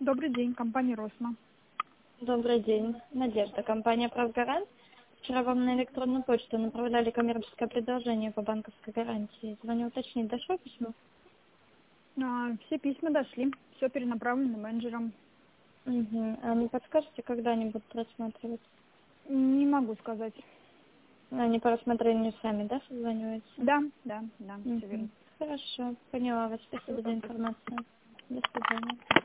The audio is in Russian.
Добрый день, компания «Росма». Добрый день. Надежда, компания «Правгарант». Вчера вам на электронную почту направляли коммерческое предложение по банковской гарантии. Звоню уточнить, дошло письмо? Все письма дошли, все перенаправлено менеджерам. Угу. А не подскажете, когда они будут рассматривать? Не могу сказать. Они по рассмотрению сами, да, созваниваются? Да, все Угу. верно. Хорошо, поняла вас. Спасибо за информацию. До свидания.